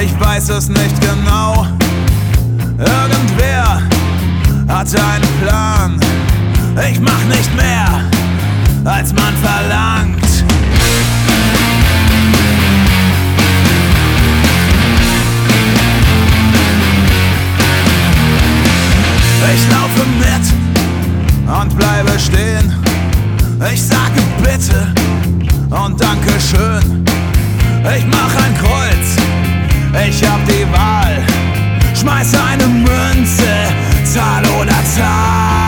Ich weiß es nicht genau. Irgendwer hat einen Plan. Ich mach nicht mehr, als man verlangt. Ich laufe mit und bleibe stehen. Ich sage bitte und danke schön. Ich mach ein Kreuz, ich hab die Wahl. Schmeiß eine Münze, zahl oder zahl.